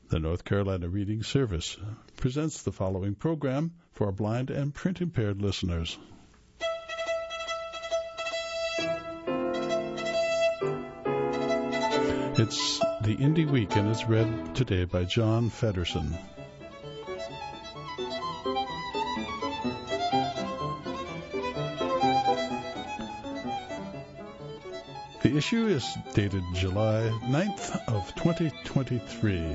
The North Carolina Reading Service presents the following program for our blind and print-impaired listeners. It's the Indie Week, and it's read today by John Feddersen. The issue is dated July 9th of 2023.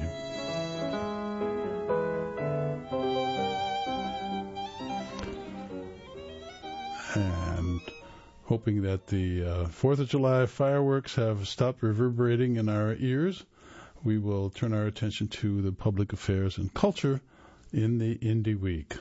And hoping that the 4th of July fireworks have stopped reverberating in our ears, we will turn our attention to the public affairs and culture in the Indie Week.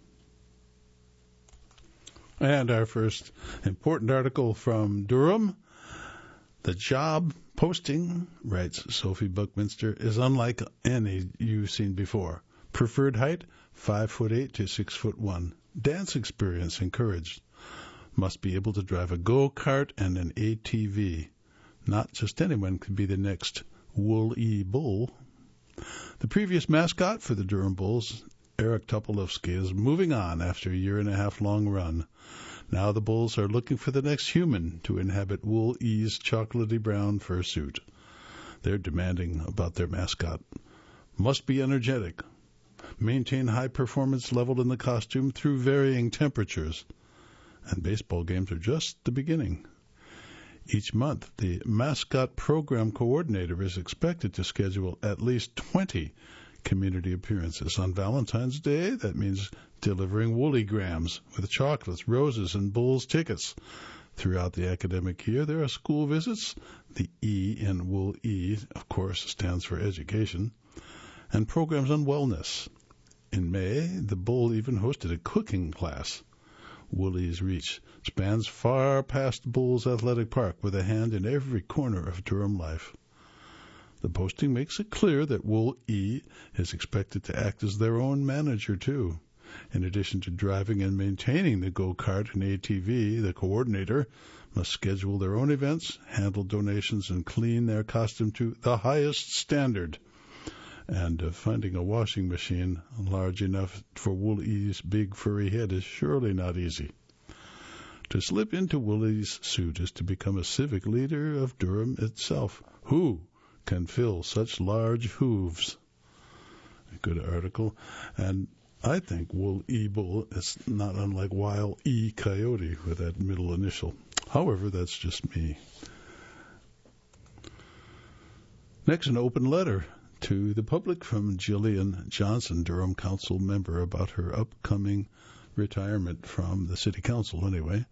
And our first important article from Durham. The job posting, writes Sophie Buckminster, is unlike any you've seen before. Preferred height, 5'8" to 6'1". Dance experience encouraged. Must be able to drive a go-kart and an ATV. Not just anyone could be the next Wool-E Bull. The previous mascot for the Durham Bulls, Eric Topolowski, is moving on after a year-and-a-half-long run. Now the Bulls are looking for the next human to inhabit Wool-E's chocolatey brown fursuit. They're demanding about their mascot. Must be energetic. Maintain high performance level in the costume through varying temperatures. And baseball games are just the beginning. Each month, the mascot program coordinator is expected to schedule at least 20 community appearances. On Valentine's Day, that means delivering Woolly-grams with chocolates, roses, and Bulls tickets. Throughout the academic year, there are school visits. The E in Wool-E, of course, stands for education. And programs on wellness. In May, the Bull even hosted a cooking class. Woolly's reach spans far past Bulls Athletic Park with a hand in every corner of Durham life. The posting makes it clear that Wool-E is expected to act as their own manager, too. In addition to driving and maintaining the go-kart and ATV, the coordinator must schedule their own events, handle donations, and clean their costume to the highest standard. And finding a washing machine large enough for Wool-E's big furry head is surely not easy. To slip into Woolly's suit is to become a civic leader of Durham itself. Who can fill such large hooves? A good article. And I think Wool-E Bull is not unlike Wile E. Coyote with that middle initial. However, that's just me. Next, an open letter to the public from Jillian Johnson, Durham Council member, about her upcoming retirement from the City Council anyway.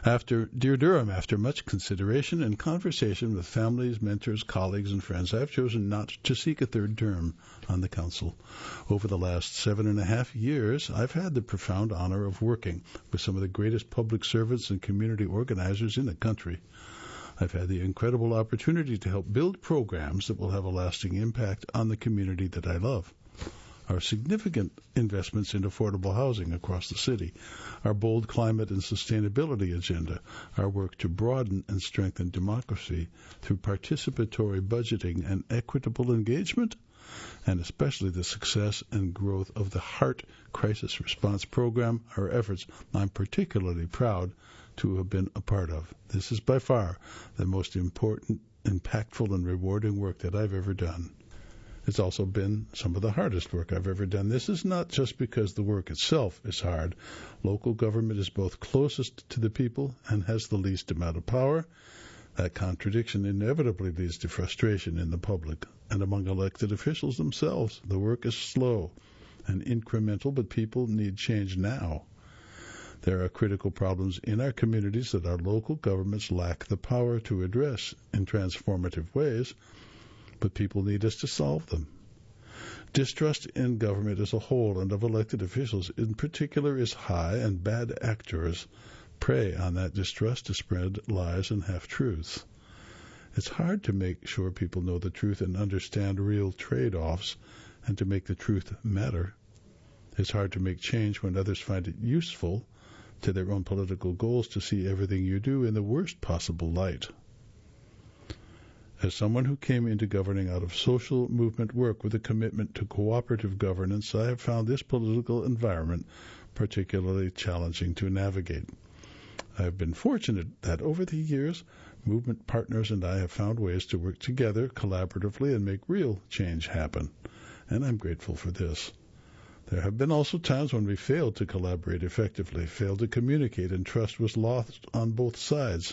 Dear Durham, after much consideration and conversation with families, mentors, colleagues, and friends, I've chosen not to seek a third term on the Council. Over the last 7.5 years, I've had the profound honor of working with some of the greatest public servants and community organizers in the country. I've had the incredible opportunity to help build programs that will have a lasting impact on the community that I love. Our significant investments in affordable housing across the city, our bold climate and sustainability agenda, our work to broaden and strengthen democracy through participatory budgeting and equitable engagement, and especially the success and growth of the HEART Crisis Response Program, are efforts I'm particularly proud to have been a part of. This is by far the most important, impactful, and rewarding work that I've ever done. It's also been some of the hardest work I've ever done. This is not just because the work itself is hard. Local government is both closest to the people and has the least amount of power. That contradiction inevitably leads to frustration in the public and among elected officials themselves. The work is slow and incremental, but people need change now. There are critical problems in our communities that our local governments lack the power to address in transformative ways, but people need us to solve them. Distrust in government as a whole and of elected officials in particular is high, and bad actors prey on that distrust to spread lies and half-truths. It's hard to make sure people know the truth and understand real trade-offs and to make the truth matter. It's hard to make change when others find it useful to their own political goals to see everything you do in the worst possible light. As someone who came into governing out of social movement work with a commitment to cooperative governance, I have found this political environment particularly challenging to navigate. I have been fortunate that over the years, movement partners and I have found ways to work together collaboratively and make real change happen, and I'm grateful for this. There have been also times when we failed to collaborate effectively, failed to communicate, and trust was lost on both sides.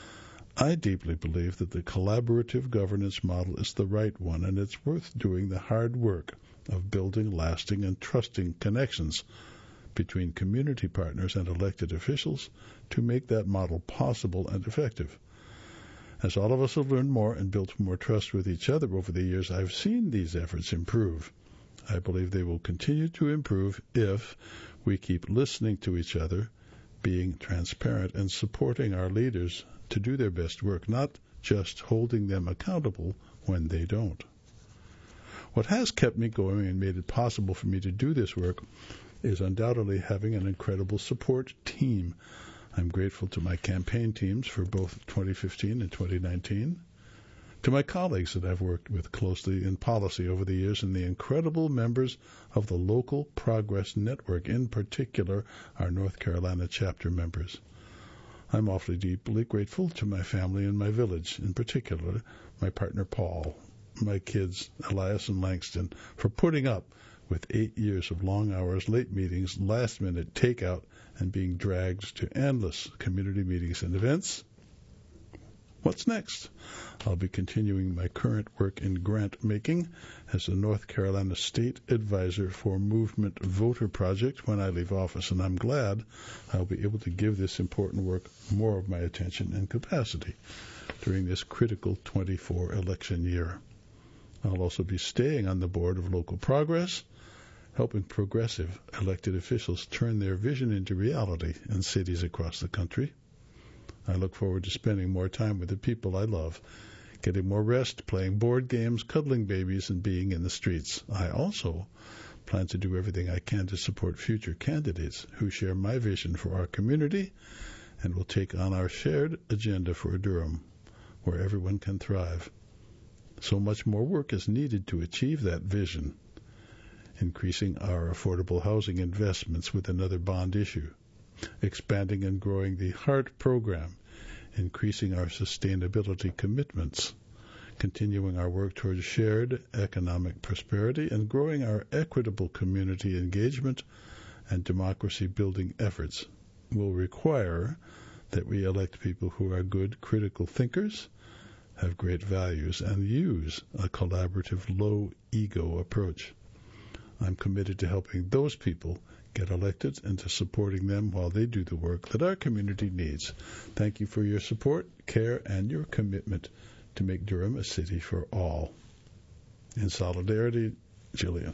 I deeply believe that the collaborative governance model is the right one, and it's worth doing the hard work of building lasting and trusting connections between community partners and elected officials to make that model possible and effective. As all of us have learned more and built more trust with each other over the years, I've seen these efforts improve. I believe they will continue to improve if we keep listening to each other, being transparent, and supporting our leaders to do their best work, not just holding them accountable when they don't. What has kept me going and made it possible for me to do this work is undoubtedly having an incredible support team. I'm grateful to my campaign teams for both 2015 and 2019, to my colleagues that I've worked with closely in policy over the years, and the incredible members of the Local Progress Network, in particular our North Carolina chapter members. I'm awfully deeply grateful to my family and my village, in particular my partner Paul, my kids Elias and Langston, for putting up with 8 years of long hours, late meetings, last-minute takeout, and being dragged to endless community meetings and events. What's next? I'll be continuing my current work in grant making as the North Carolina State Advisor for Movement Voter Project when I leave office, and I'm glad I'll be able to give this important work more of my attention and capacity during this critical 24 election year. I'll also be staying on the board of Local Progress, helping progressive elected officials turn their vision into reality in cities across the country. I look forward to spending more time with the people I love, getting more rest, playing board games, cuddling babies, and being in the streets. I also plan to do everything I can to support future candidates who share my vision for our community and will take on our shared agenda for Durham, where everyone can thrive. So much more work is needed to achieve that vision, increasing our affordable housing investments with another bond issue, expanding and growing the HEART program, increasing our sustainability commitments, continuing our work towards shared economic prosperity, and growing our equitable community engagement and democracy-building efforts will require that we elect people who are good critical thinkers, have great values, and use a collaborative, low-ego approach. I'm committed to helping those people get elected and to supporting them while they do the work that our community needs. Thank you for your support, care, and your commitment to make Durham a city for all. In solidarity, Jillian.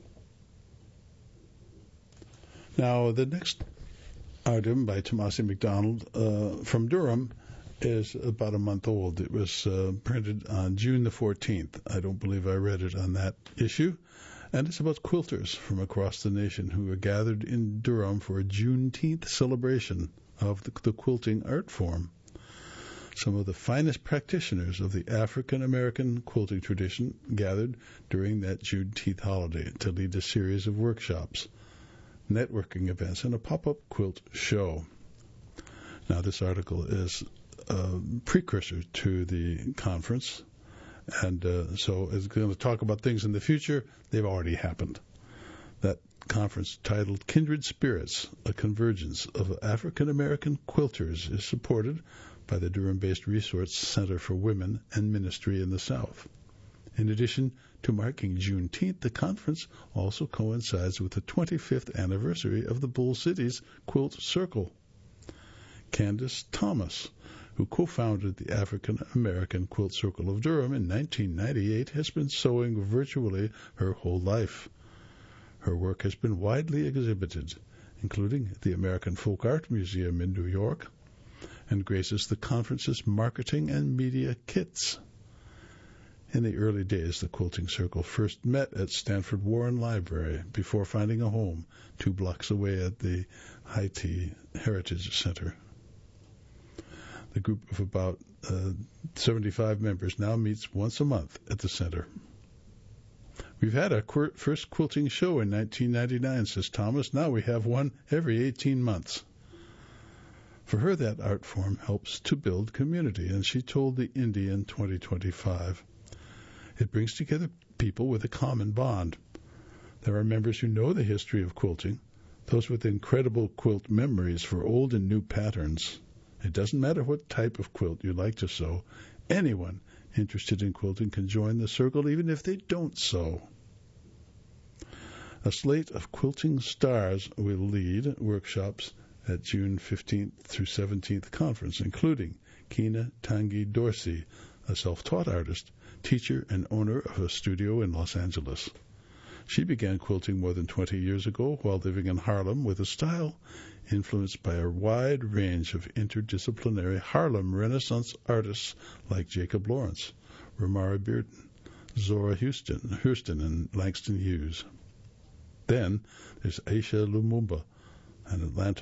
Now, the next item by Tomasi McDonald from Durham is about a month old. It was printed on June the 14th. I don't believe I read it on that issue. And it's about quilters from across the nation who are gathered in Durham for a Juneteenth celebration of the quilting art form. Some of the finest practitioners of the African American quilting tradition gathered during that Juneteenth holiday to lead a series of workshops, networking events, and a pop-up quilt show. Now, this article is a precursor to the conference, and so it's going to talk about things in the future. They've already happened. That conference, titled Kindred Spirits, a Convergence of African American Quilters, is supported by the Durham-based Resource Center for Women and Ministry in the South. In addition to marking Juneteenth, the conference also coincides with the 25th anniversary of the Bull Cities Quilt Circle. Candace Thomas, who co-founded the African American Quilt Circle of Durham in 1998, has been sewing virtually her whole life. Her work has been widely exhibited, including at the American Folk Art Museum in New York, and graces the conference's marketing and media kits. In the early days, the Quilting Circle first met at Stanford Warren Library before finding a home 2 blocks away at the Haiti Heritage Center. The group of about 75 members now meets once a month at the center. We've had our first quilting show in 1999, says Thomas. Now we have one every 18 months. For her, that art form helps to build community, and she told the Indie in 2025. It brings together people with a common bond. There are members who know the history of quilting, those with incredible quilt memories for old and new patterns. It doesn't matter what type of quilt you like to sew. Anyone interested in quilting can join the circle, even if they don't sew. A slate of quilting stars will lead workshops at June 15th through 17th conference, including Kina Tangi Dorsey, a self-taught artist, teacher, and owner of a studio in Los Angeles. She began quilting more than 20 years ago while living in Harlem with a style influenced by a wide range of interdisciplinary Harlem Renaissance artists like Jacob Lawrence, Romara Bearden, Zora Hurston, and Langston Hughes. Then there's Aisha Lumumba, an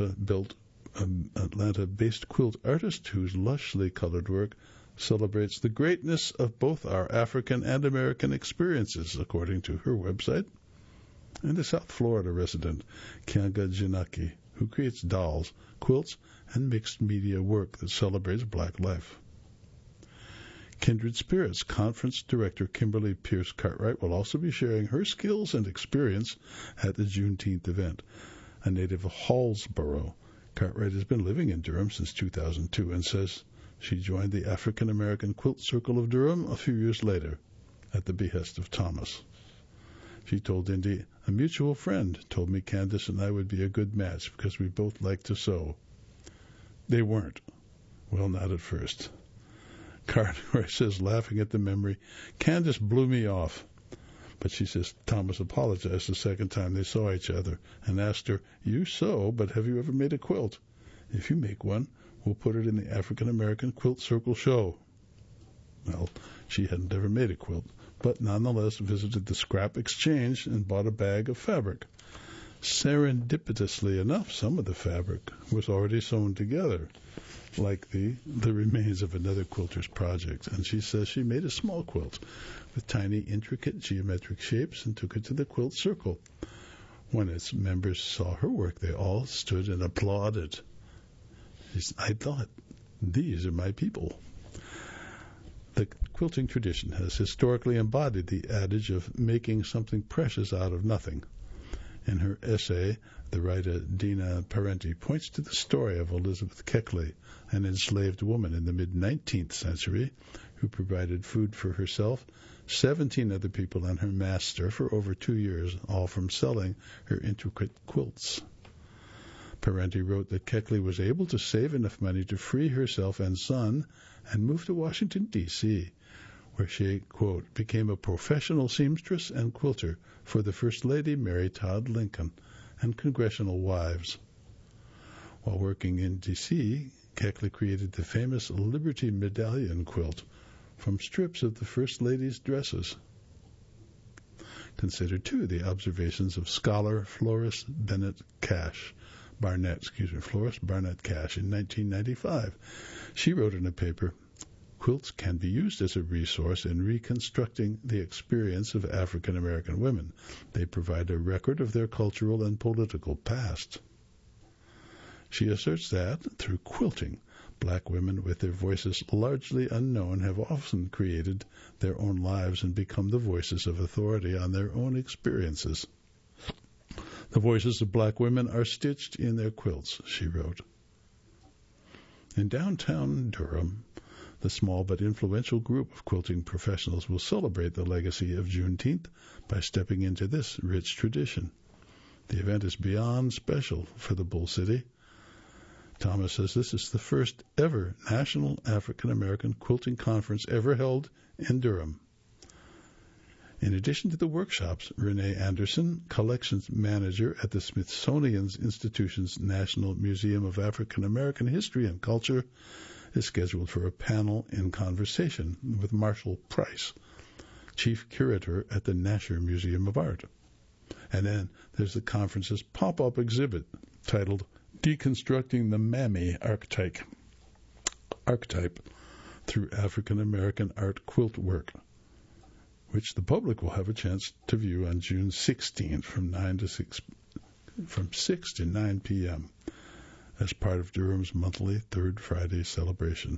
Atlanta-based quilt artist whose lushly colored work celebrates the greatness of both our African and American experiences, according to her website. And a South Florida resident, Kianga Janaki, who creates dolls, quilts, and mixed media work that celebrates Black life. Kindred Spirits Conference Director Kimberly Pierce Cartwright will also be sharing her skills and experience at the Juneteenth event. A native of Hallsboro, Cartwright has been living in Durham since 2002 and says she joined the African American Quilt Circle of Durham a few years later at the behest of Thomas. She told Indy, "A mutual friend told me Candace and I would be a good match because we both like to sew." They weren't. Well, not at first. Cartwright says, laughing at the memory, "Candace blew me off." But she says Thomas apologized the second time they saw each other and asked her, "You sew, but have you ever made a quilt? If you make one, we'll put it in the African American Quilt Circle show." Well, she hadn't ever made a quilt, but nonetheless visited the scrap exchange and bought a bag of fabric. Serendipitously enough, some of the fabric was already sewn together, like the remains of another quilter's project. And she says she made a small quilt with tiny, intricate geometric shapes and took it to the quilt circle. When its members saw her work, they all stood and applauded. I thought, these are my people. The quilting tradition has historically embodied the adage of making something precious out of nothing. In her essay, the writer Dina Parenti points to the story of Elizabeth Keckley, an enslaved woman in the mid-19th century who provided food for herself, 17 other people, and her master for over 2 years, all from selling her intricate quilts. Parenti wrote that Keckley was able to save enough money to free herself and son and move to Washington, D.C., where she, quote, became a professional seamstress and quilter for the First Lady Mary Todd Lincoln and congressional wives. While working in D.C., Keckley created the famous Liberty Medallion quilt from strips of the First Lady's dresses. Consider, too, the observations of scholar Florence Barnett Cash in 1995. She wrote in a paper, "Quilts can be used as a resource in reconstructing the experience of African American women. They provide a record of their cultural and political past." She asserts that, through quilting, Black women with their voices largely unknown have often created their own lives and become the voices of authority on their own experiences. "The voices of Black women are stitched in their quilts," she wrote. In downtown Durham, the small but influential group of quilting professionals will celebrate the legacy of Juneteenth by stepping into this rich tradition. The event is beyond special for the Bull City. Thomas says this is the first ever National African American Quilting Conference ever held in Durham. In addition to the workshops, Renee Anderson, collections manager at the Smithsonian Institution's National Museum of African American History and Culture, is scheduled for a panel in conversation with Marshall Price, chief curator at the Nasher Museum of Art. And then there's the conference's pop-up exhibit titled Deconstructing the Mammy Archetype. archetype through African American art quilt work, which the public will have a chance to view on June 16th from 6 to 9 p.m. as part of Durham's monthly Third Friday celebration.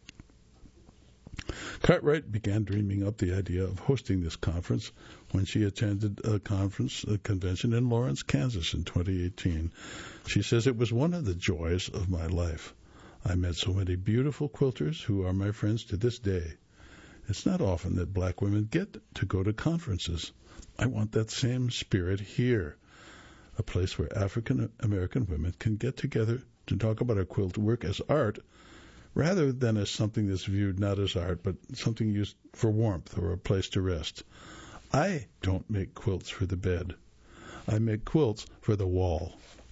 Cartwright began dreaming up the idea of hosting this conference when she attended a convention in Lawrence, Kansas in 2018. She says, "It was one of the joys of my life. I met so many beautiful quilters who are my friends to this day. It's not often that black women get to go to conferences. I want that same spirit here, a place where African American women can get together to talk about our quilt work as art, rather than as something that's viewed not as art, but something used for warmth or a place to rest. I don't make quilts for the bed. I make quilts for the wall."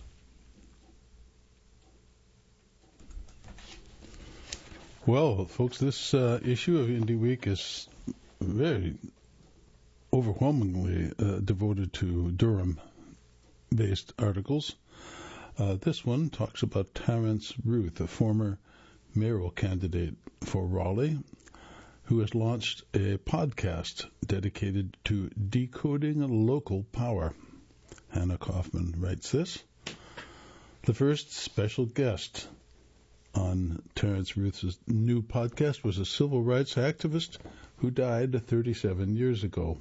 Well, folks, this issue of Indie Week is very overwhelmingly devoted to Durham-based articles. This one talks about Terrence Ruth, a former mayoral candidate for Raleigh, who has launched a podcast dedicated to decoding local power. Hannah Kaufman writes this. The first special guest on Terrence Ruth's new podcast was a civil rights activist who died 37 years ago.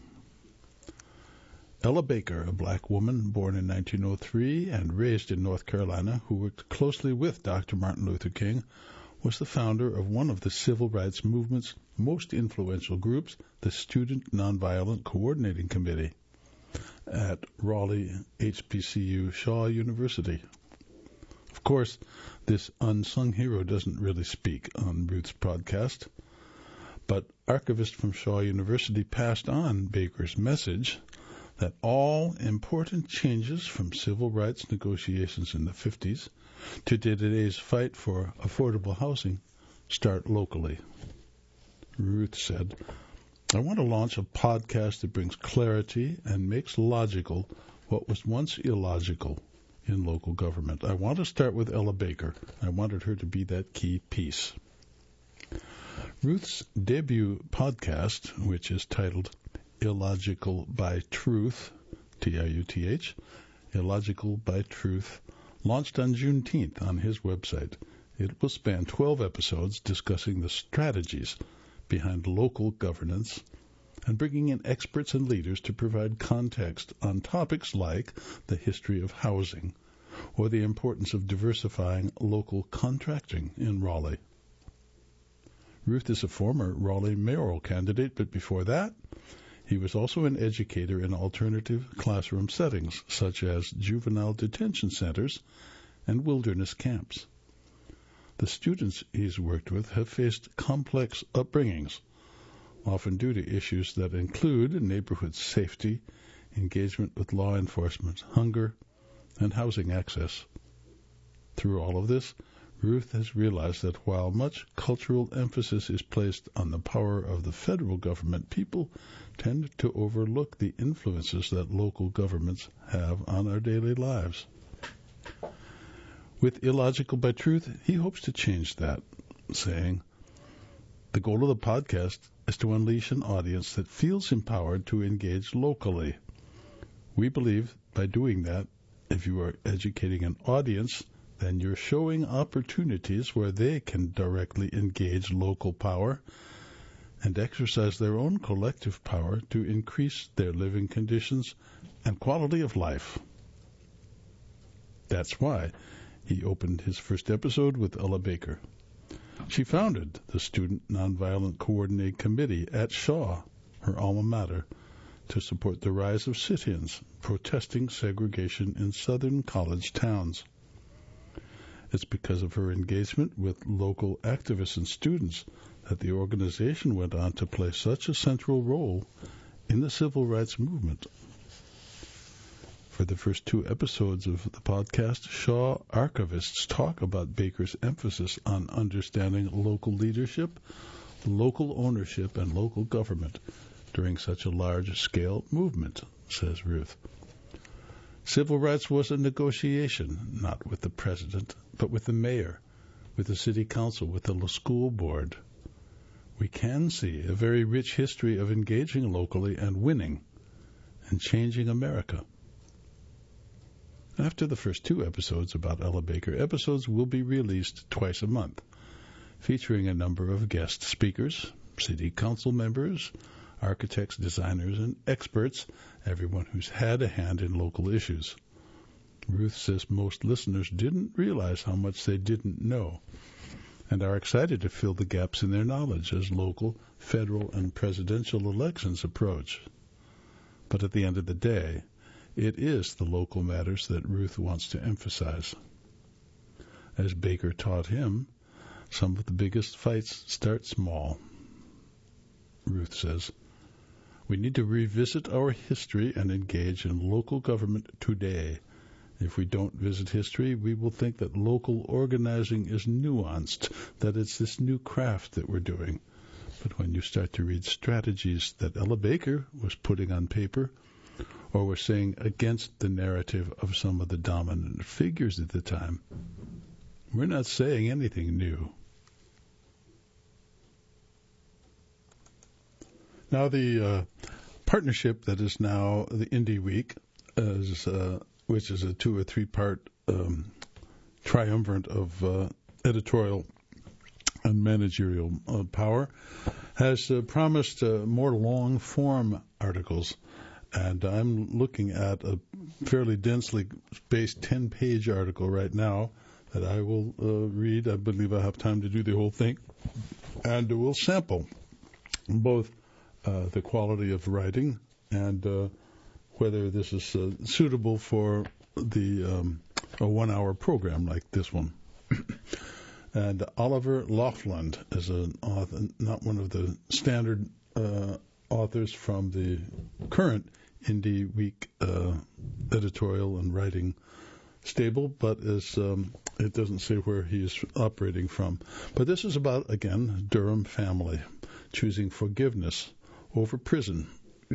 Ella Baker, a black woman born in 1903 and raised in North Carolina, who worked closely with Dr. Martin Luther King, was the founder of one of the civil rights movement's most influential groups, the Student Nonviolent Coordinating Committee at Raleigh HBCU Shaw University. Of course, this unsung hero doesn't really speak on Ruth's podcast, but archivists from Shaw University passed on Baker's message that all important changes from civil rights negotiations in the 50s to today's fight for affordable housing start locally. Ruth said, "I want to launch a podcast that brings clarity and makes logical what was once illogical in local government. I want to start with Ella Baker. I wanted her to be that key piece." Ruth's debut podcast, which is titled Illogical by Truth, T-I-U-T-H, Illogical by Truth, launched on Juneteenth on his website. It will span 12 episodes discussing the strategies behind local governance and bringing in experts and leaders to provide context on topics like the history of housing or the importance of diversifying local contracting in Raleigh. Ruth is a former Raleigh mayoral candidate, but before that, he was also an educator in alternative classroom settings, such as juvenile detention centers and wilderness camps. The students he's worked with have faced complex upbringings, often due to issues that include neighborhood safety, engagement with law enforcement, hunger, and housing access. Through all of this, Ruth has realized that while much cultural emphasis is placed on the power of the federal government, people tend to overlook the influences that local governments have on our daily lives. With Illogical by Truth, he hopes to change that, saying, "The goal of the podcast is to unleash an audience that feels empowered to engage locally. We believe by doing that, if you are educating an audience, then you're showing opportunities where they can directly engage local power and exercise their own collective power to increase their living conditions and quality of life." That's why he opened his first episode with Ella Baker. She founded the Student Nonviolent Coordinating Committee at Shaw, her alma mater, to support the rise of sit-ins protesting segregation in southern college towns. It's because of her engagement with local activists and students that the organization went on to play such a central role in the civil rights movement. For the first 2 episodes of the podcast, Shaw archivists talk about Baker's emphasis on understanding local leadership, local ownership, and local government during such a large-scale movement, says Ruth. Civil rights was a negotiation, not with the president, but with the mayor, with the city council, with the school board. We can see a very rich history of engaging locally and winning and changing America. After the first 2 episodes about Ella Baker, episodes will be released twice a month, featuring a number of guest speakers, city council members, architects, designers, and experts, everyone who's had a hand in local issues. Ruth says most listeners didn't realize how much they didn't know and are excited to fill the gaps in their knowledge as local, federal, and presidential elections approach. But at the end of the day, it is the local matters that Ruth wants to emphasize. As Baker taught him, some of the biggest fights start small. Ruth says, we need to revisit our history and engage in local government today. If we don't visit history, we will think that local organizing is nuanced, that it's this new craft that we're doing. But when you start to read strategies that Ella Baker was putting on paper, or was saying against the narrative of some of the dominant figures at the time, we're not saying anything new. Now the partnership that is now the Indie Week, which is a 2 or 3 part triumvirate of editorial and managerial power, has promised more long-form articles. And I'm looking at a fairly densely spaced 10-page article right now that I will read. I believe I have time to do the whole thing. And we'll sample both the quality of writing and whether this is suitable for the a 1-hour program like this one. And Oliver Laughland is an author, not one of the standard authors from the current Indie Week editorial and writing stable, but is it doesn't say where he is operating from. But this is about, again, Durham family choosing forgiveness over prison.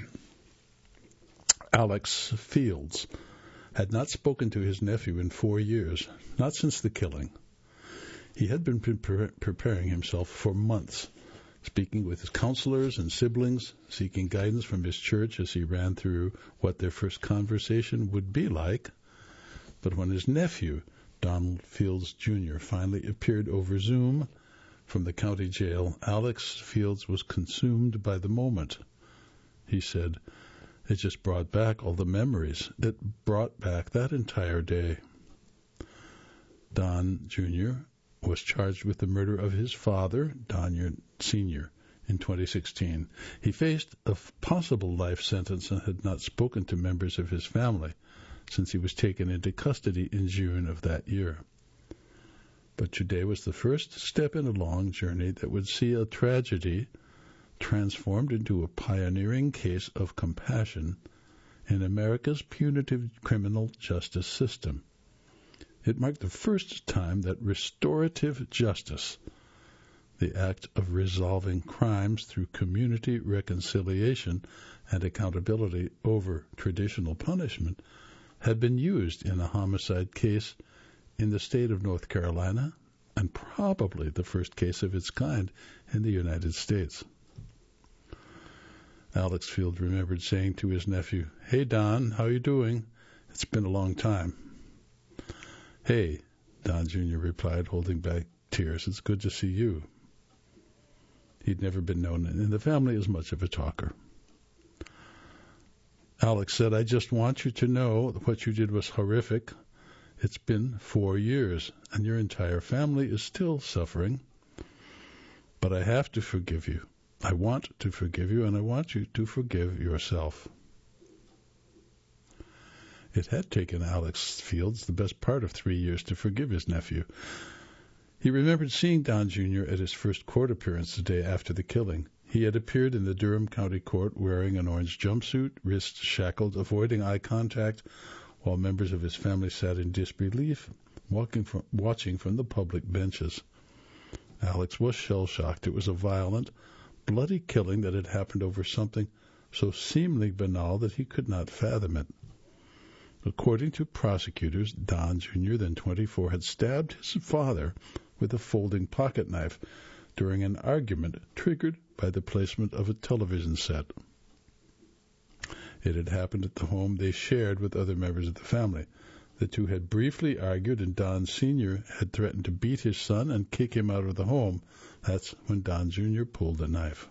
Alex Fields had not spoken to his nephew in 4 years, not since the killing. He had been preparing himself for months, speaking with his counselors and siblings, seeking guidance from his church as he ran through what their first conversation would be like. But when his nephew, Donald Fields Jr., finally appeared over Zoom from the county jail, Alex Fields was consumed by the moment. He said, it just brought back all the memories. It brought back that entire day. Don Jr. was charged with the murder of his father, Don Sr., in 2016. He faced a possible life sentence and had not spoken to members of his family since he was taken into custody in June of that year. But today was the first step in a long journey that would see a tragedy transformed into a pioneering case of compassion in America's punitive criminal justice system. It marked the first time that restorative justice, the act of resolving crimes through community reconciliation and accountability over traditional punishment, had been used in a homicide case in the state of North Carolina, and probably the first case of its kind in the United States. Alex Field remembered saying to his nephew, "Hey, Don, how you doing? It's been a long time." "Hey," Don Jr. replied, holding back tears, "it's good to see you." He'd never been known in the family as much of a talker. Alex said, "I just want you to know that what you did was horrific. It's been 4 years, and your entire family is still suffering. But I have to forgive you. I want to forgive you, and I want you to forgive yourself." It had taken Alex Fields the best part of 3 years to forgive his nephew. He remembered seeing Don Jr. at his first court appearance the day after the killing. He had appeared in the Durham County Court wearing an orange jumpsuit, wrists shackled, avoiding eye contact, while members of his family sat in disbelief, watching from the public benches. Alex was shell-shocked. It was a violent, bloody killing that had happened over something so seemingly banal that he could not fathom it. According to prosecutors, Don Jr., then 24, had stabbed his father with a folding pocket knife during an argument triggered by the placement of a television set. It had happened at the home they shared with other members of the family. The two had briefly argued, and Don Sr. had threatened to beat his son and kick him out of the home. That's when Don Jr. pulled a knife.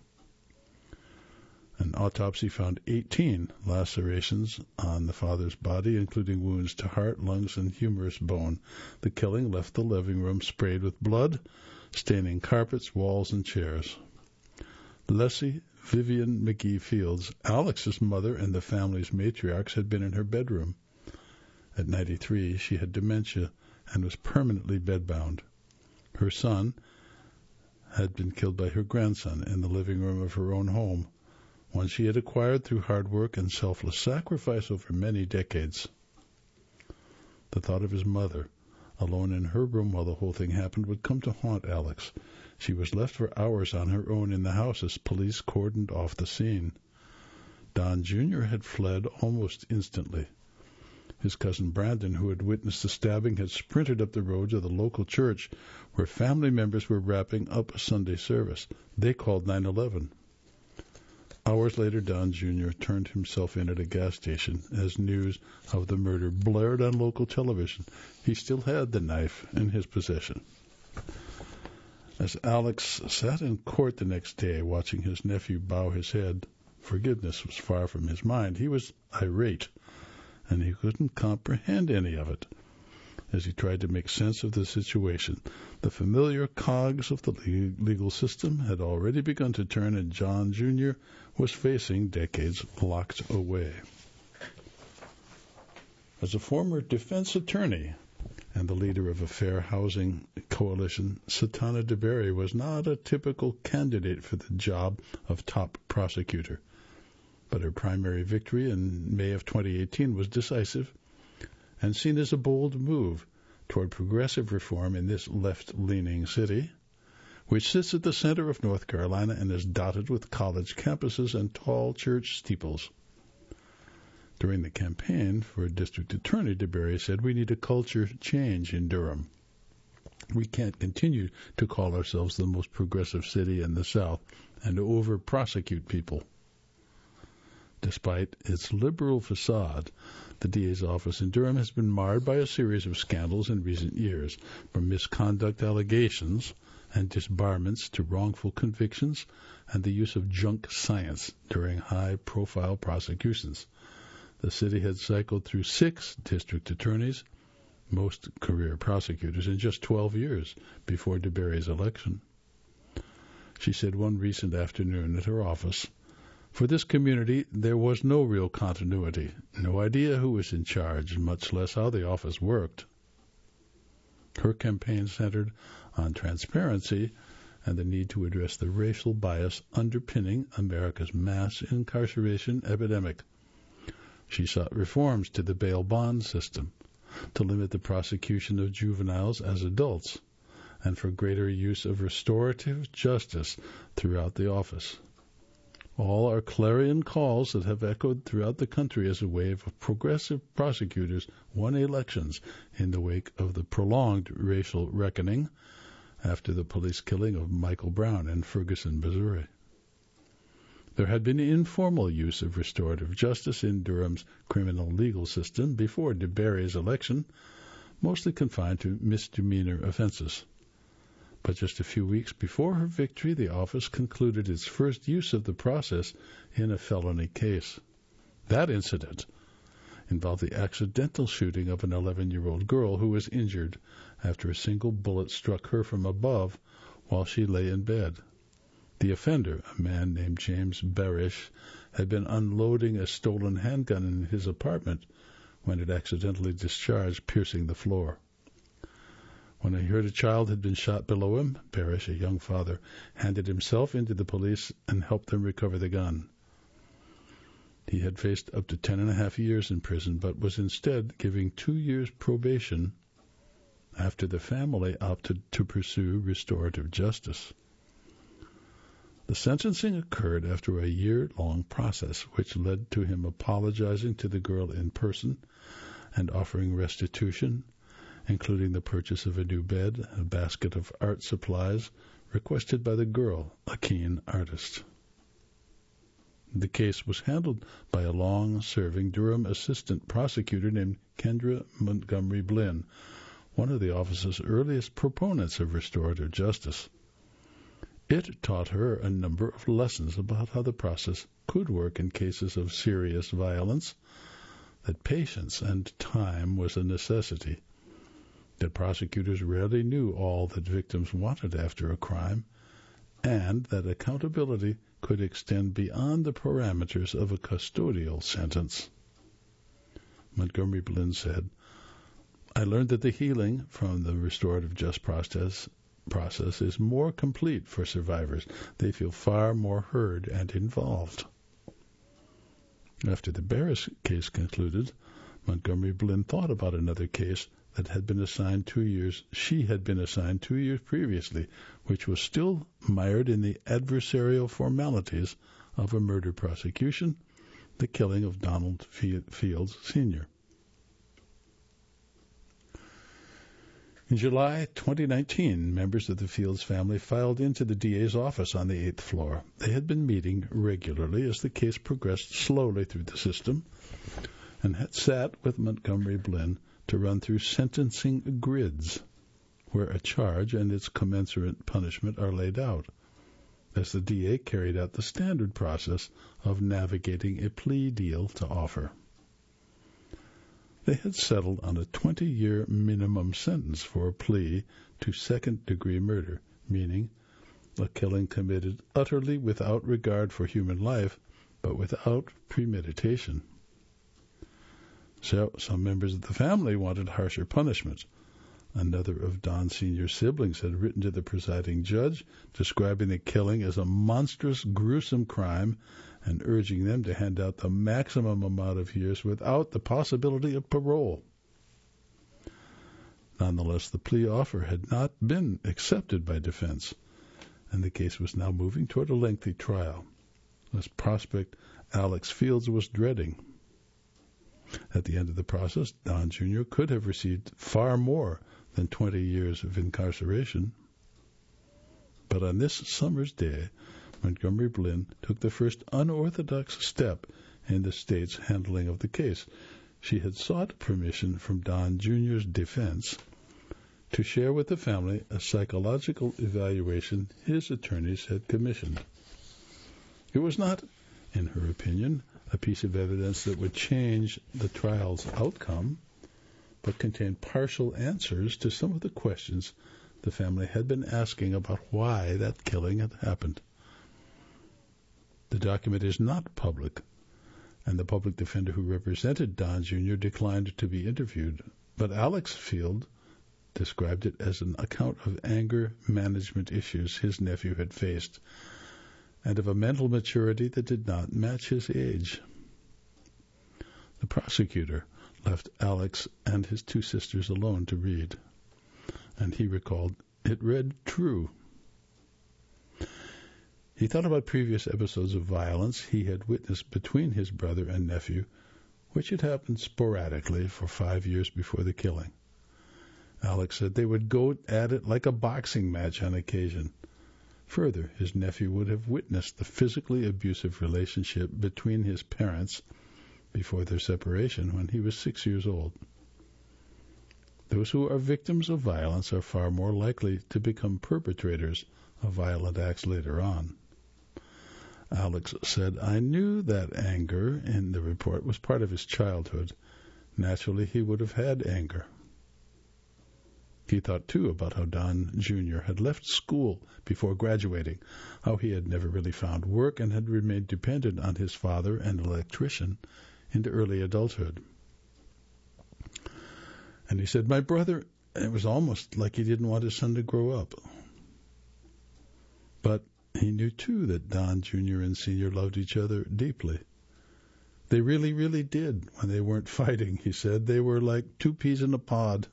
An autopsy found 18 lacerations on the father's body, including wounds to heart, lungs, and humerus bone. The killing left the living room sprayed with blood, staining carpets, walls, and chairs. Leslie Vivian McGee Fields, Alex's mother and the family's matriarch, had been in her bedroom. At 93, she had dementia and was permanently bedbound. Her son had been killed by her grandson in the living room of her own home, one she had acquired through hard work and selfless sacrifice over many decades. The thought of his mother, alone in her room while the whole thing happened, would come to haunt Alex. She was left for hours on her own in the house as police cordoned off the scene. Don Jr. had fled almost instantly. His cousin Brandon, who had witnessed the stabbing, had sprinted up the road to the local church where family members were wrapping up a Sunday service. They called 911. Hours later, Don Jr. turned himself in at a gas station as news of the murder blared on local television. He still had the knife in his possession. As Alex sat in court the next day watching his nephew bow his head, forgiveness was far from his mind. He was irate, and he couldn't comprehend any of it. As he tried to make sense of the situation, the familiar cogs of the legal system had already begun to turn, and John Jr. was facing decades locked away. As a former defense attorney and the leader of a fair housing coalition, Satana DeBerry was not a typical candidate for the job of top prosecutor. But her primary victory in May of 2018 was decisive and seen as a bold move toward progressive reform in this left-leaning city, which sits at the center of North Carolina and is dotted with college campuses and tall church steeples. During the campaign for district attorney, DeBerry said, "We need a culture change in Durham. We can't continue to call ourselves the most progressive city in the South and over-prosecute people." Despite its liberal facade, the DA's office in Durham has been marred by a series of scandals in recent years, from misconduct allegations and disbarments to wrongful convictions and the use of junk science during high-profile prosecutions. The city had cycled through 6 district attorneys, most career prosecutors, in just 12 years before DeBerry's election. She said one recent afternoon at her office, "For this community, there was no real continuity, no idea who was in charge, much less how the office worked." Her campaign centered on transparency and the need to address the racial bias underpinning America's mass incarceration epidemic. She sought reforms to the bail bond system, to limit the prosecution of juveniles as adults, and for greater use of restorative justice throughout the office. All are clarion calls that have echoed throughout the country as a wave of progressive prosecutors won elections in the wake of the prolonged racial reckoning after the police killing of Michael Brown in Ferguson, Missouri. There had been informal use of restorative justice in Durham's criminal legal system before DeBerry's election, mostly confined to misdemeanor offenses. But just a few weeks before her victory, the office concluded its first use of the process in a felony case. That incident involved the accidental shooting of an 11-year-old girl who was injured after a single bullet struck her from above while she lay in bed. The offender, a man named James Barish, had been unloading a stolen handgun in his apartment when it accidentally discharged, piercing the floor. When he heard a child had been shot below him, Barish, a young father, handed himself into the police and helped them recover the gun. He had faced up to 10.5 years in prison, but was instead given 2 years probation after the family opted to pursue restorative justice. The sentencing occurred after a year-long process, which led to him apologizing to the girl in person and offering restitution including the purchase of a new bed, a basket of art supplies, requested by the girl, a keen artist. The case was handled by a long-serving Durham assistant prosecutor named Kendra Montgomery Blinn, one of the office's earliest proponents of restorative justice. It taught her a number of lessons about how the process could work in cases of serious violence, that patience and time was a necessity, that prosecutors rarely knew all that victims wanted after a crime, and that accountability could extend beyond the parameters of a custodial sentence. Montgomery Blinn said, "I learned that the healing from the restorative justice process is more complete for survivors. They feel far more heard and involved." After the Barris case concluded, Montgomery Blinn thought about another case that had been assigned 2 years. She had been assigned 2 years previously, which was still mired in the adversarial formalities of a murder prosecution, the killing of Donald Fields, Sr. In July 2019, members of the Fields family filed into the DA's office on the 8th floor. They had been meeting regularly as the case progressed slowly through the system and had sat with Montgomery Blinn to run through sentencing grids where a charge and its commensurate punishment are laid out, as the DA carried out the standard process of navigating a plea deal to offer. They had settled on a 20-year minimum sentence for a plea to second-degree murder, meaning a killing committed utterly without regard for human life, but without premeditation. So some members of the family wanted harsher punishment. Another of Don Sr.'s siblings had written to the presiding judge, describing the killing as a monstrous, gruesome crime and urging them to hand out the maximum amount of years without the possibility of parole. Nonetheless, the plea offer had not been accepted by defense, and the case was now moving toward a lengthy trial, as prospect Alex Fields was dreading. At the end of the process, Don Jr. could have received far more than 20 years of incarceration. But on this summer's day, Montgomery Blinn took the first unorthodox step in the state's handling of the case. She had sought permission from Don Jr.'s defense to share with the family a psychological evaluation his attorneys had commissioned. It was not, in her opinion, a piece of evidence that would change the trial's outcome, but contained partial answers to some of the questions the family had been asking about why that killing had happened. The document is not public, and the public defender who represented Don Jr. declined to be interviewed, but Alex Field described it as an account of anger management issues his nephew had faced, and of a mental maturity that did not match his age. The prosecutor left Alex and his 2 sisters alone to read, and he recalled, "It read true." He thought about previous episodes of violence he had witnessed between his brother and nephew, which had happened sporadically for 5 years before the killing. Alex said they would go at it like a boxing match on occasion. Further, his nephew would have witnessed the physically abusive relationship between his parents before their separation when he was 6 years old. Those who are victims of violence are far more likely to become perpetrators of violent acts later on. Alex said, "I knew that anger in the report was part of his childhood. Naturally, he would have had anger." He thought, too, about how Don Jr. had left school before graduating, how he had never really found work and had remained dependent on his father, an electrician, into early adulthood. And he said, "My brother, it was almost like he didn't want his son to grow up." But he knew, too, that Don Jr. and Sr. loved each other deeply. They really, really did when they weren't fighting, he said. They were like 2 peas in a pod.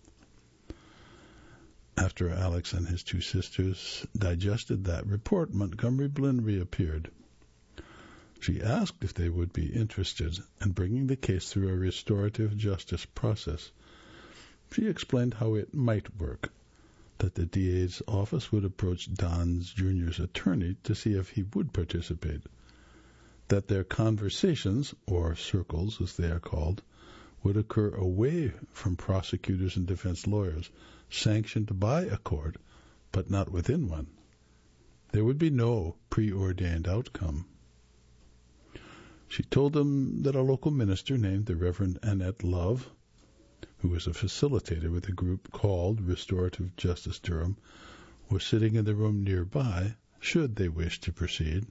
After Alex and his 2 sisters digested that report, Montgomery Blinn reappeared. She asked if they would be interested in bringing the case through a restorative justice process. She explained how it might work, that the DA's office would approach Don Jr.'s attorney to see if he would participate, that their conversations, or circles as they are called, would occur away from prosecutors and defense lawyers, sanctioned by a court, but not within one. There would be no preordained outcome. She told them that a local minister named the Reverend Annette Love, who was a facilitator with a group called Restorative Justice Durham, was sitting in the room nearby, should they wish to proceed.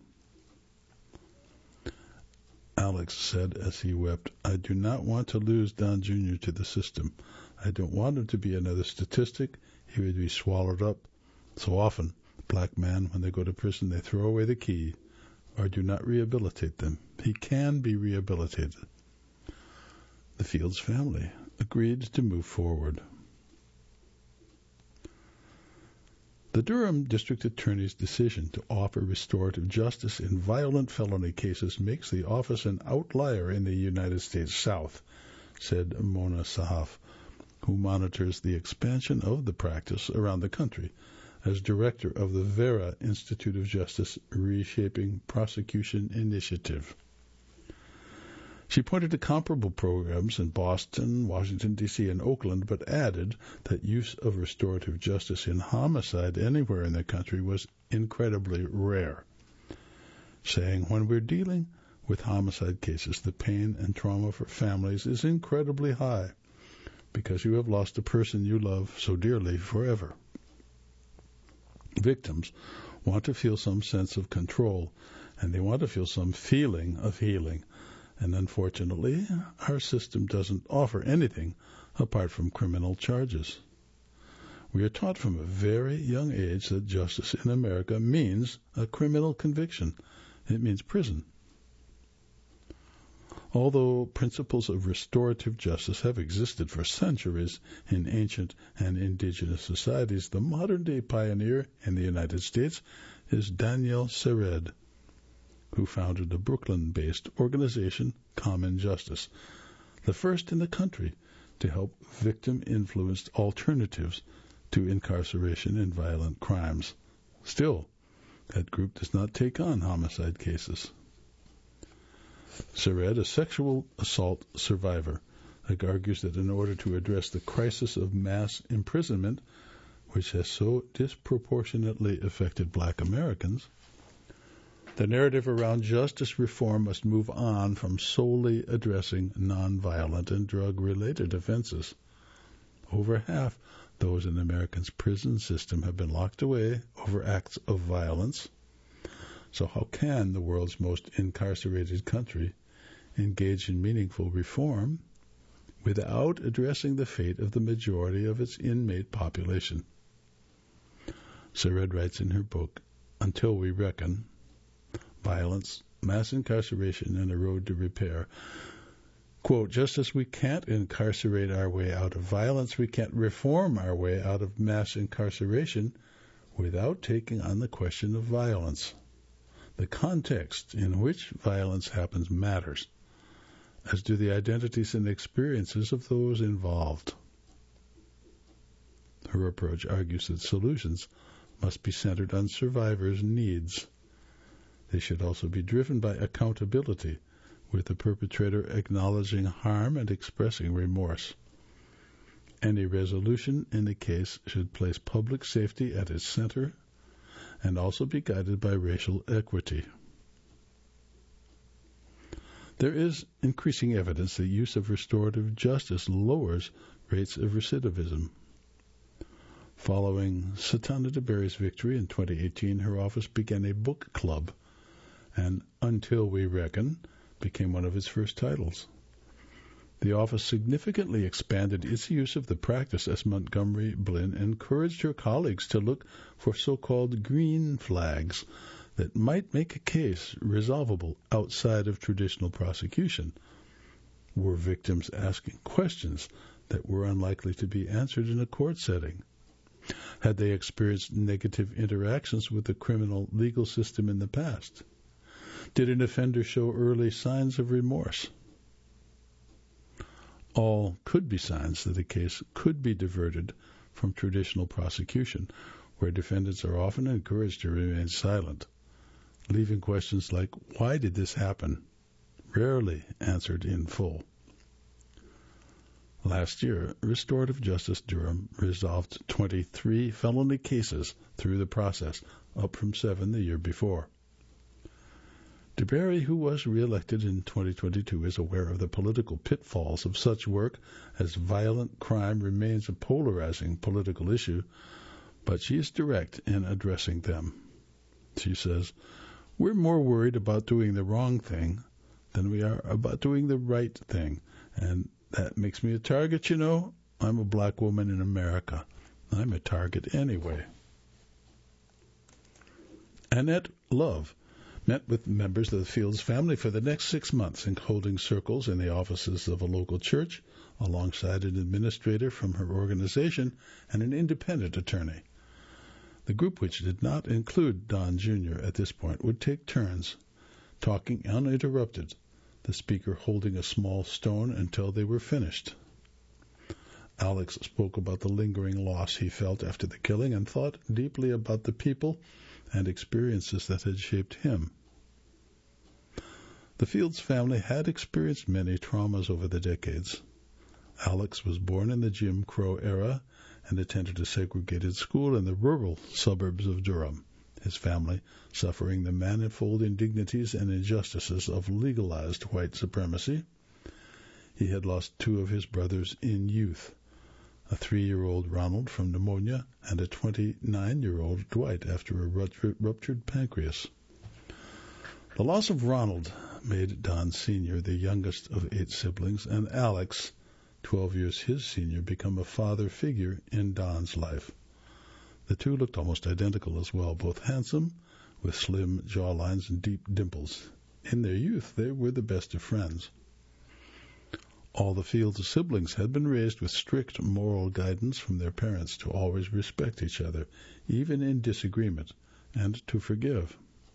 Alex said as he wept, "I do not want to lose Don Jr. to the system. I don't want him to be another statistic. He would be swallowed up. So often, black men, when they go to prison, they throw away the key or do not rehabilitate them. He can be rehabilitated." The Fields family agreed to move forward. The Durham District Attorney's decision to offer restorative justice in violent felony cases makes the office an outlier in the United States South, said Mona Sahaf, who monitors the expansion of the practice around the country as director of the Vera Institute of Justice Reshaping Prosecution Initiative. She pointed to comparable programs in Boston, Washington, D.C., and Oakland, but added that use of restorative justice in homicide anywhere in the country was incredibly rare, saying, "When we're dealing with homicide cases, the pain and trauma for families is incredibly high because you have lost a person you love so dearly forever. Victims want to feel some sense of control, and they want to feel some feeling of healing. And unfortunately, our system doesn't offer anything apart from criminal charges. We are taught from a very young age that justice in America means a criminal conviction. It means prison. Although principles of restorative justice have existed for centuries in ancient and indigenous societies, the modern-day pioneer in the United States is Daniel Sered, who founded the Brooklyn-based organization Common Justice, the first in the country to help victim-influenced alternatives to incarceration in violent crimes. Still, that group does not take on homicide cases. Sered, a sexual assault survivor, argues that in order to address the crisis of mass imprisonment, which has so disproportionately affected black Americans, the narrative around justice reform must move on from solely addressing nonviolent and drug-related offenses. Over half those in America's prison system have been locked away over acts of violence. So how can the world's most incarcerated country engage in meaningful reform without addressing the fate of the majority of its inmate population? Sered writes in her book, Until We Reckon, Violence, Mass Incarceration, and a Road to Repair, quote, just as we can't incarcerate our way out of violence, we can't reform our way out of mass incarceration without taking on the question of violence. The context in which violence happens matters, as do the identities and experiences of those involved. Her approach argues that solutions must be centered on survivors' needs. They should also be driven by accountability, with the perpetrator acknowledging harm and expressing remorse. Any resolution in the case should place public safety at its center and also be guided by racial equity. There is increasing evidence that use of restorative justice lowers rates of recidivism. Following Satana DeBerry's victory in 2018, her office began a book club, and Until We Reckon became one of its first titles. The office significantly expanded its use of the practice as Montgomery Blinn encouraged her colleagues to look for so-called green flags that might make a case resolvable outside of traditional prosecution. Were victims asking questions that were unlikely to be answered in a court setting? Had they experienced negative interactions with the criminal legal system in the past? Did an offender show early signs of remorse? All could be signs that a case could be diverted from traditional prosecution, where defendants are often encouraged to remain silent, leaving questions like, "Why did this happen?" rarely answered in full. Last year, Restorative Justice Durham resolved 23 felony cases through the process, up from 7 the year before. DeBerry, who was re-elected in 2022, is aware of the political pitfalls of such work, as violent crime remains a polarizing political issue, but she is direct in addressing them. She says, "We're more worried about doing the wrong thing than we are about doing the right thing, and that makes me a target, you know. I'm a black woman in America. I'm a target anyway." Annette Love met with members of the Fields family for the next 6 months, holding circles in the offices of a local church, alongside an administrator from her organization and an independent attorney. The group, which did not include Don Jr. at this point, would take turns, talking uninterrupted, the speaker holding a small stone until they were finished. Alex spoke about the lingering loss he felt after the killing and thought deeply about the people and experiences that had shaped him. The Fields family had experienced many traumas over the decades. Alex was born in the Jim Crow era and attended a segregated school in the rural suburbs of Durham, his family suffering the manifold indignities and injustices of legalized white supremacy. He had lost 2 of his brothers in youth, a 3-year-old Ronald from pneumonia and a 29-year-old Dwight after a ruptured pancreas. The loss of Ronald made Don Sr. the youngest of 8 siblings, and Alex, 12 years his senior, become a father figure in Don's life. The two looked almost identical as well, both handsome, with slim jawlines and deep dimples. In their youth, they were the best of friends. All the Fields siblings had been raised with strict moral guidance from their parents to always respect each other, even in disagreement, and to forgive.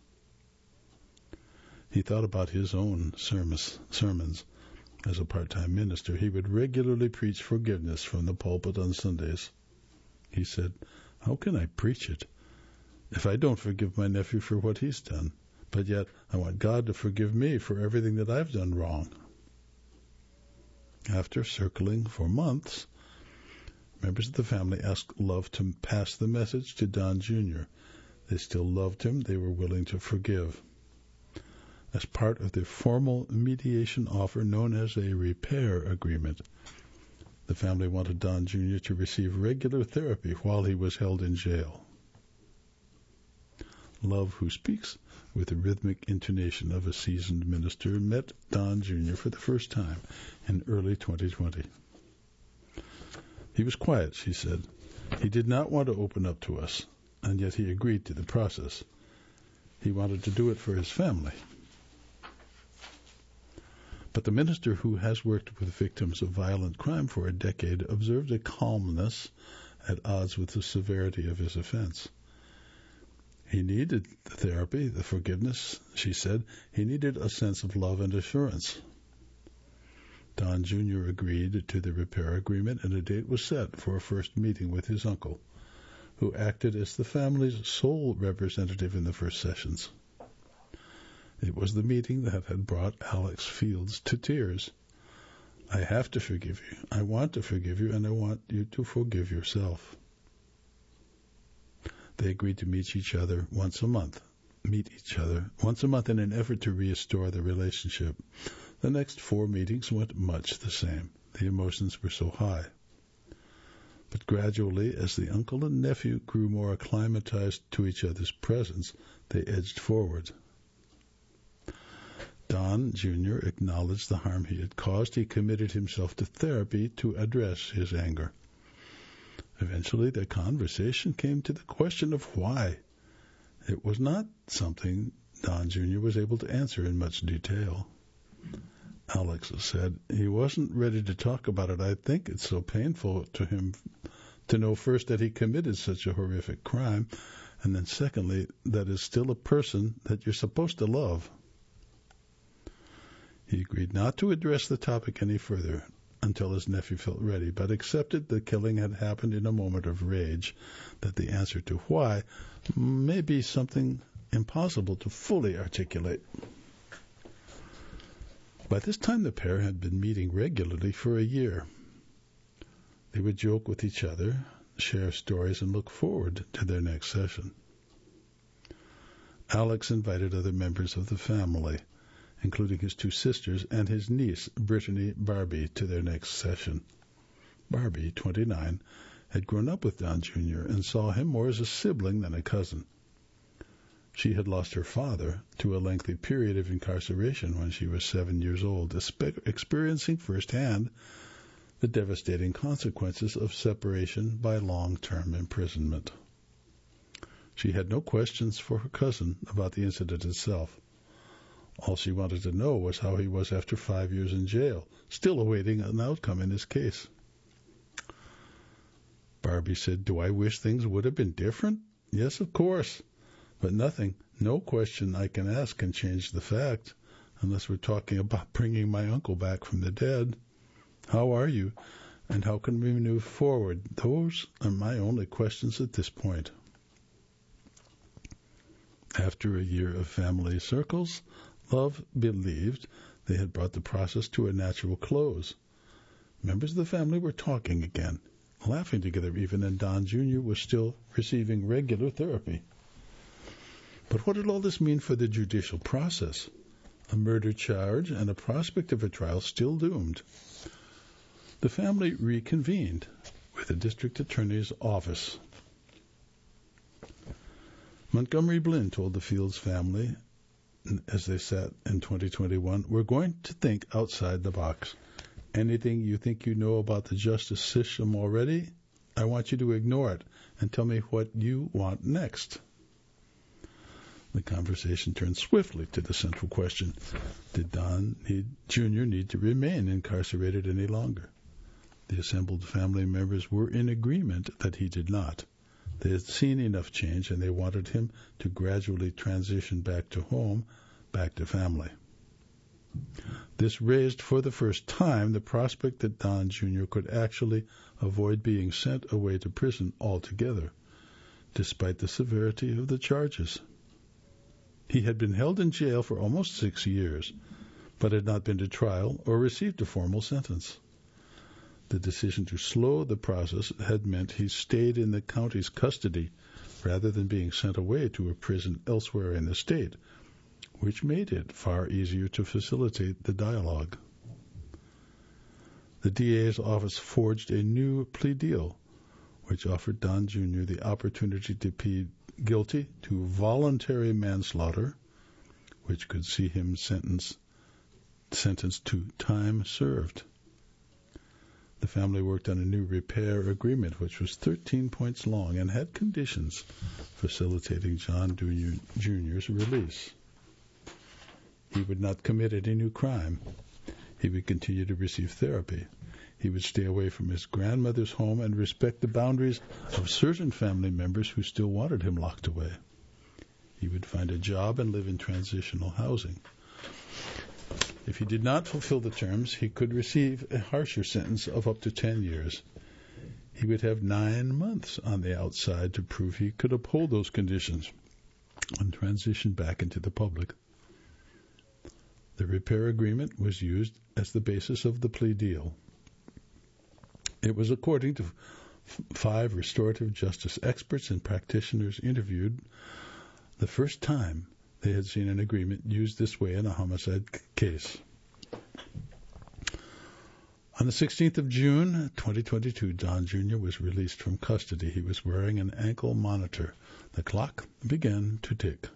He thought about his own sermons. As a part-time minister, he would regularly preach forgiveness from the pulpit on Sundays. He said, "How can I preach it if I don't forgive my nephew for what he's done? But yet I want God to forgive me for everything that I've done wrong." After circling for months, members of the family asked Love to pass the message to Don Jr. They still loved him. They were willing to forgive. As part of the formal mediation offer known as a repair agreement, the family wanted Don Jr. to receive regular therapy while he was held in jail. Love, who speaks with the rhythmic intonation of a seasoned minister, met Don Jr. for the first time in early 2020. He was quiet, she said. He did not want to open up to us, and yet he agreed to the process. He wanted to do it for his family. But the minister, who has worked with victims of violent crime for a decade, observed a calmness at odds with the severity of his offense. He needed the therapy, the forgiveness, she said. He needed a sense of love and assurance. Don Jr. agreed to the repair agreement, and a date was set for a first meeting with his uncle, who acted as the family's sole representative in the first sessions. It was the meeting that had brought Alex Fields to tears. "I have to forgive you. I want to forgive you, and I want you to forgive yourself." They agreed to meet each other once a month in an effort to restore the relationship. The next 4 meetings went much the same. The emotions were so high. But gradually, as the uncle and nephew grew more acclimatized to each other's presence, they edged forward. Don Jr. acknowledged the harm he had caused. He committed himself to therapy to address his anger. Eventually, their conversation came to the question of why. It was not something Don Jr. was able to answer in much detail. Alex said he wasn't ready to talk about it. "I think it's so painful to him to know first that he committed such a horrific crime, and then secondly, that is still a person that you're supposed to love." He agreed not to address the topic any further. until his nephew felt ready, but accepted the killing had happened in a moment of rage, that the answer to why may be something impossible to fully articulate. By this time, the pair had been meeting regularly for a year. They would joke with each other, share stories, and look forward to their next session. Alex invited other members of the family, including his two sisters and his niece, Brittany Barbie, to their next session. Barbie, 29, had grown up with Don Jr. and saw him more as a sibling than a cousin. She had lost her father to a lengthy period of incarceration when she was 7 years old, experiencing firsthand the devastating consequences of separation by long-term imprisonment. She had no questions for her cousin about the incident itself. All she wanted to know was how he was after 5 years in jail, still awaiting an outcome in his case. Barbie said, "Do I wish things would have been different? Yes, of course. But nothing, no question I can ask can change the fact, unless we're talking about bringing my uncle back from the dead. How are you, and how can we move forward? Those are my only questions at this point." After a year of family circles, Love believed they had brought the process to a natural close. Members of the family were talking again, laughing together even, and Don Jr. was still receiving regular therapy. But what did all this mean for the judicial process? A murder charge and a prospect of a trial still doomed. The family reconvened with the district attorney's office. Montgomery Blinn told the Fields family as they sat in 2021, "We're going to think outside the box. Anything you think you know about the justice system already, I want you to ignore it and tell me what you want next." The conversation turned swiftly to the central question: did Don Jr. need to remain incarcerated any longer? The assembled family members were in agreement that he did not. They had seen enough change, and they wanted him to gradually transition back to home, back to family. This raised for the first time the prospect that Don Jr. could actually avoid being sent away to prison altogether, despite the severity of the charges. He had been held in jail for almost 6 years, but had not been to trial or received a formal sentence. The decision to slow the process had meant he stayed in the county's custody rather than being sent away to a prison elsewhere in the state, which made it far easier to facilitate the dialogue. The DA's office forged a new plea deal, which offered Don Jr. the opportunity to plead guilty to voluntary manslaughter, which could see him sentenced to time served. The family worked on a new repair agreement, which was 13 points long and had conditions facilitating John Jr.'s release. He would not commit any new crime. He would continue to receive therapy. He would stay away from his grandmother's home and respect the boundaries of certain family members who still wanted him locked away. He would find a job and live in transitional housing. If he did not fulfill the terms, he could receive a harsher sentence of up to 10 years. He would have 9 months on the outside to prove he could uphold those conditions and transition back into the public. The repair agreement was used as the basis of the plea deal. It was according to 5 restorative justice experts and practitioners interviewed the first time they had seen an agreement used this way in a homicide case. On the 16th of June, 2022, Don Jr. was released from custody. He was wearing an ankle monitor. The clock began to tick.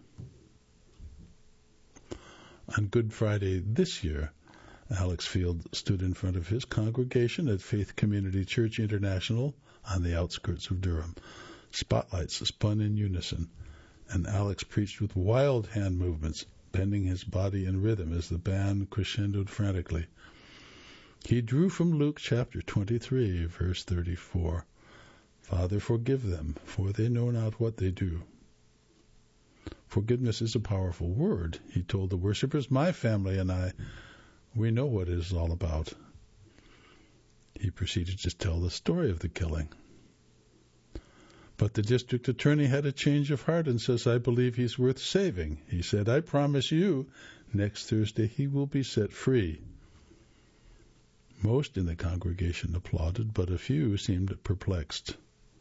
On Good Friday this year, Alex Field stood in front of his congregation at Faith Community Church International on the outskirts of Durham. Spotlights spun in unison, and Alex preached with wild hand movements, bending his body in rhythm as the band crescendoed frantically. He drew from Luke chapter 23, verse 34, "Father, forgive them, for they know not what they do." Forgiveness is a powerful word. He told the worshipers, "My family and I, we know what it is all about." He proceeded to tell the story of the killing. But the district attorney had a change of heart and says, I believe he's worth saving. He said, I promise you, next Thursday he will be set free. Most in the congregation applauded, but a few seemed perplexed.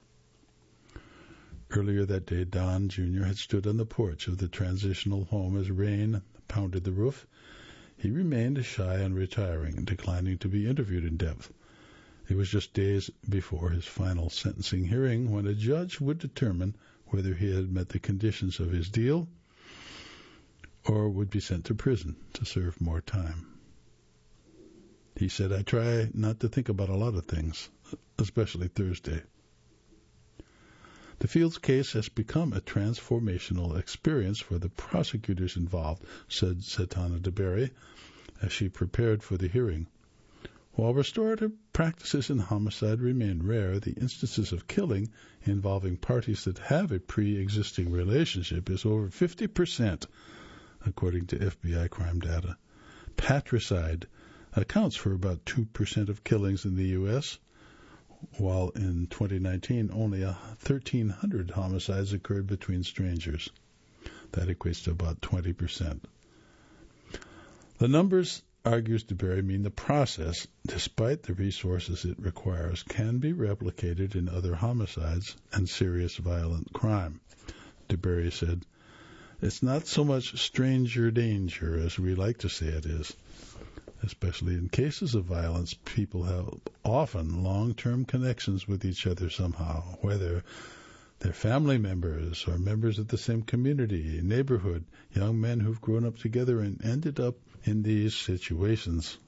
Earlier that day, Don Jr. had stood on the porch of the transitional home as rain pounded the roof. He remained shy and retiring, declining to be interviewed in depth. It was just days before his final sentencing hearing when a judge would determine whether he had met the conditions of his deal or would be sent to prison to serve more time. He said, I try not to think about a lot of things, especially Thursday. The Fields case has become a transformational experience for the prosecutors involved, said Satana DeBerry as she prepared for the hearing. While restorative practices in homicide remain rare, the instances of killing involving parties that have a pre-existing relationship is over 50%, according to FBI crime data. Patricide accounts for about 2% of killings in the U.S., while in 2019 only 1,300 homicides occurred between strangers. That equates to about 20%. The numbers, argues DeBerry, mean the process, despite the resources it requires, can be replicated in other homicides and serious violent crime. DeBerry said, it's not so much stranger danger as we like to say it is. Especially in cases of violence, people have often long-term connections with each other somehow, whether they're family members or members of the same community, neighborhood, young men who've grown up together and ended up in these situations.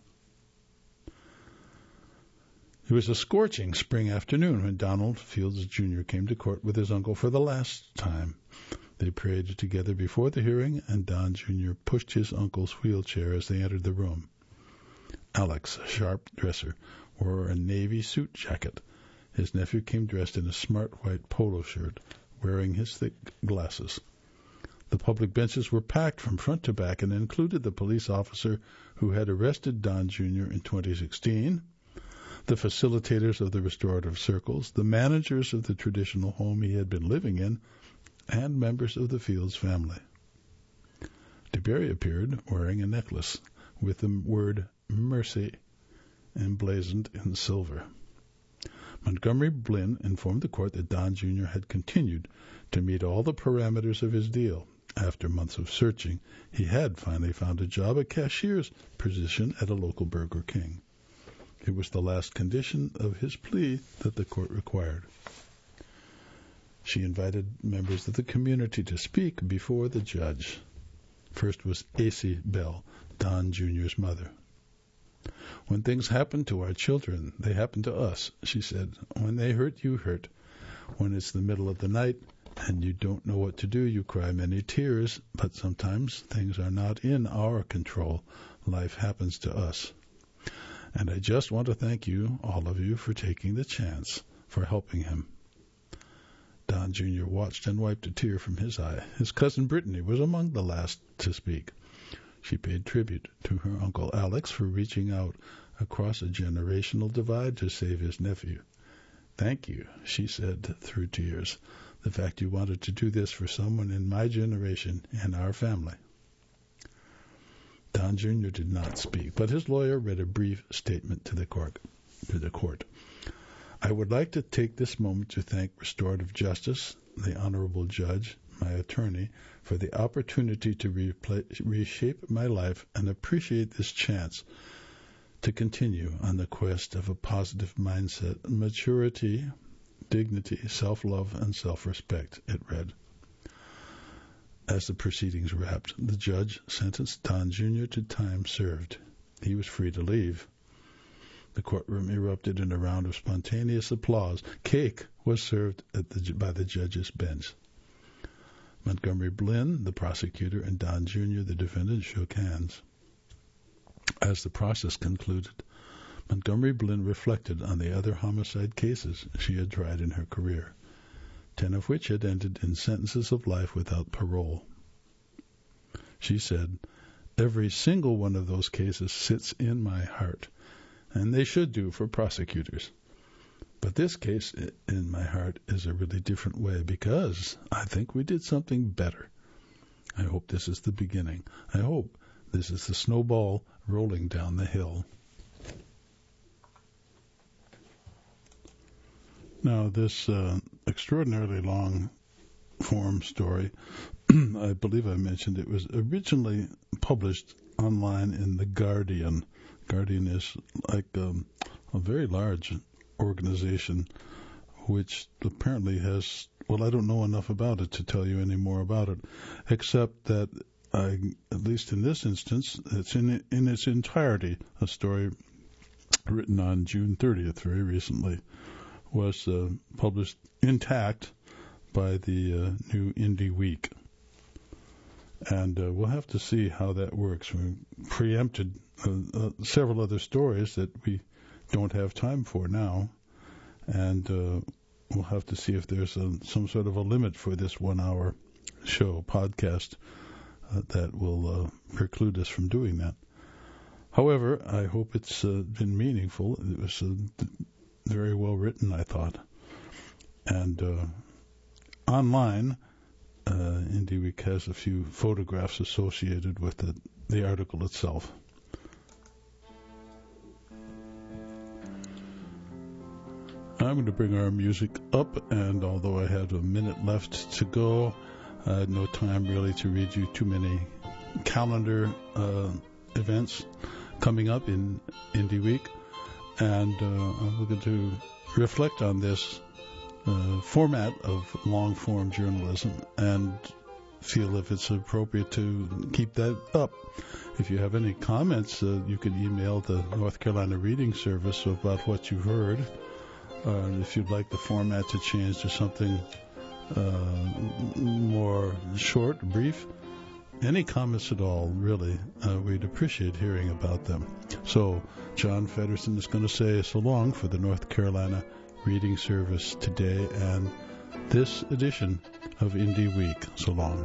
It was a scorching spring afternoon when Donald Fields Jr. came to court with his uncle for the last time. They prayed together before the hearing, and Don Jr. pushed his uncle's wheelchair as they entered the room. Alex, a sharp dresser, wore a navy suit jacket. His nephew came dressed in a smart white polo shirt, wearing his thick glasses. The public benches were packed from front to back and included the police officer who had arrested Don Jr. in 2016, the facilitators of the restorative circles, the managers of the traditional home he had been living in, and members of the Fields family. DeBerry appeared wearing a necklace with the word Mercy emblazoned in silver. Montgomery Blinn informed the court that Don Jr. had continued to meet all the parameters of his deal. After months of searching, he had finally found a job, a cashier's position at a local Burger King. It was the last condition of his plea that the court required. She invited members of the community to speak before the judge. First was Acey Bell, Don Jr.'s mother. When things happen to our children, they happen to us, she said. When they hurt, you hurt. When it's the middle of the night and you don't know what to do, you cry many tears, but sometimes things are not in our control. Life happens to us. And I just want to thank you, all of you, for taking the chance, for helping him. Don Jr. watched and wiped a tear from his eye. His cousin Brittany was among the last to speak. She paid tribute to her uncle Alex for reaching out across a generational divide to save his nephew. Thank you, she said through tears. The fact you wanted to do this for someone in my generation and our family. Don Jr. did not speak, but his lawyer read a brief statement to the court. I would like to take this moment to thank Restorative Justice, the Honorable Judge, my attorney, for the opportunity to reshape my life and appreciate this chance to continue on the quest of a positive mindset, maturity, dignity, self-love, and self-respect, it read. As the proceedings wrapped, the judge sentenced Don Jr. to time served. He was free to leave. The courtroom erupted in a round of spontaneous applause. Cake was served by the judge's bench. Montgomery Blinn, the prosecutor, and Don Jr., the defendant, shook hands. As the process concluded, Montgomery Blinn reflected on the other homicide cases she had tried in her career, 10 of which had ended in sentences of life without parole. She said, "Every single one of those cases sits in my heart. and they should do for prosecutors. But this case, in my heart, is a really different way because I think we did something better. I hope this is the beginning. I hope this is the snowball rolling down the hill. Now, this extraordinarily long form story, I believe I mentioned it was originally published online in The Guardian. Guardian is like a very large organization which apparently has, well, I don't know enough about it to tell you any more about it, except that at least in this instance, it's in its entirety a story written on June 30th, very recently, was published intact by the New Indie Week. And we'll have to see how that works. We preempted several other stories that we don't have time for now, and we'll have to see if there's some sort of a limit for this 1 hour show podcast that will preclude us from doing that. However, I hope it's been meaningful. It was very well written, I thought. And online, IndieWeek has a few photographs associated with the article itself. I'm going to bring our music up, and although I had a minute left to go, I had no time really to read you too many calendar events coming up in Indie Week, and I'm going to reflect on this format of long-form journalism and feel if it's appropriate to keep that up. If you have any comments, you can email the North Carolina Reading Service about what you've heard. If you'd like the format to change to something more short, brief, any comments at all, really, we'd appreciate hearing about them. So John Feddersen is going to say so long for the North Carolina Reading Service today and this edition of Indie Week. So long.